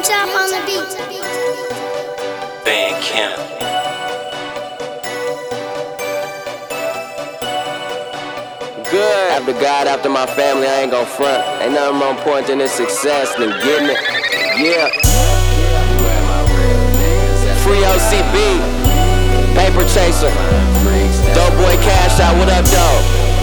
Chop on the beat. Van Camp. Good. After God, after my family, I ain't gon' front. Ain't nothing more important than this success than getting it. Yeah. Free OCB. Paper Chaser. Dope Boy Cash Out. What up, dog?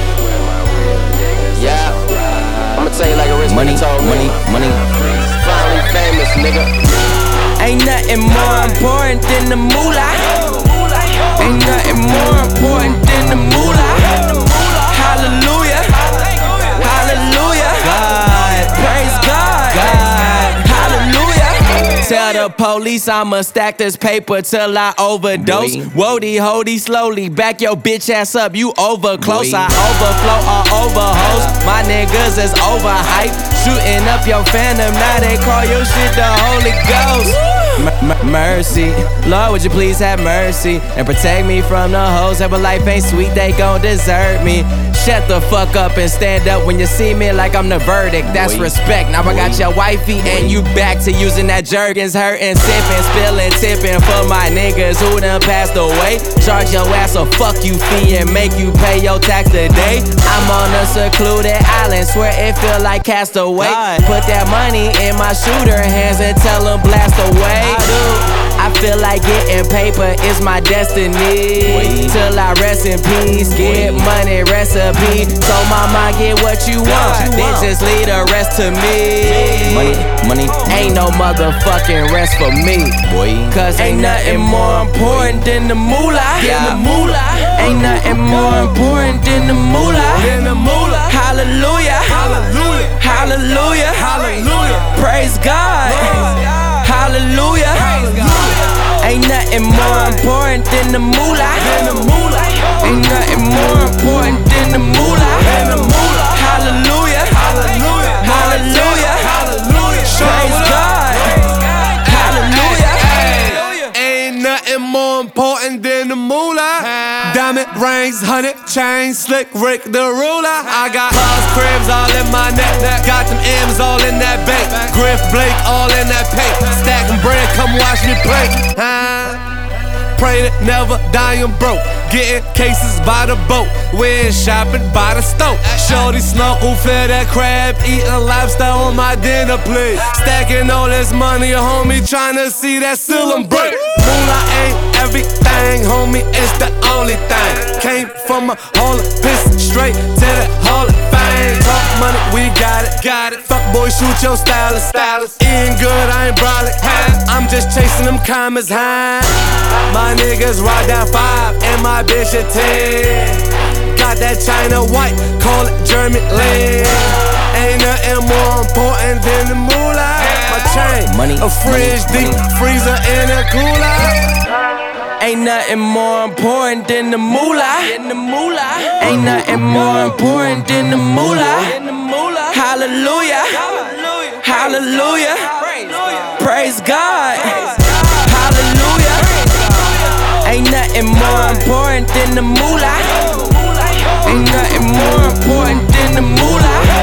Yeah. I'ma tell you like a rich nigga told me. Money. Finally famous, nigga. Ain't nothing more important than the moolah. Ain't nothing more important than the moolah. Hallelujah. Hallelujah. God. Praise God. Hallelujah. Tell the police I'ma stack this paper till I overdose. Wody, holdy, slowly. Back your bitch ass up. You over close. I overflow all over hoes. My niggas is overhyped. Shooting up your fandom. Now they call your shit the Holy Ghost. Mercy, Lord, would you please have mercy and protect me from the hoes that life ain't sweet, they gon' desert me. Shut the fuck up and stand up when you see me like I'm the verdict. That's respect. Now I got your wifey and you back to using that Jergens, hurting, sipping, spilling, tipping for my niggas who done passed away. Charge your ass a fuck you fee and make you pay your tax today. I'm on a secluded island, swear it feel like Castaway. Put that money in my shooter hands and tell them blast away. I feel like getting paper is my destiny. Till I rest in peace, get money recipe. So mama, get what you want, then just leave the rest to me. Money, ain't no motherfucking rest for me, boy. Cause ain't nothing more important than the moolah. Ain't nothing more important than the moolah. Hallelujah. Hallelujah. Praise God. Hallelujah. Ain't nothing more important than the moolah. Ain't nothing more important than the moolah. Hallelujah. Hallelujah. Praise God. Hallelujah. Ain't nothing more important than the moolah. Diamond rings, 100 chains, slick Rick the ruler. I got cars, cribs all in my neck. Got them M's all in that bank. Griff Blake all in that paint. Stacking bread, come watch me play. Pray to never die, I'm broke. Getting cases by the boat. We're shopping by the stove. Shorty snorkel, feel that crab. Eating lifestyle on my dinner plate. Stacking all this money, homie, tryna see that ceiling break. Moolah ain't everything, homie, it's the only thing. Came from a hole of piss straight to the Hall of Fame. Talk money, we got it. Fuck boy, shoot your stylist. Eating good, I ain't brolic. I'm just chasing them commas high. My niggas ride that 5 and my bitch a 10. Got that China white, call it German land. Ain't nothing more important than the moolah. My chain, a fridge, deep freezer, and a cooler. Ain't nothing more important than the moolah. Ain't nothing more important than the moolah. Hallelujah. Hallelujah. Praise God. Hallelujah. Ain't nothing more important than the moolah. Ain't nothing more important than the moolah.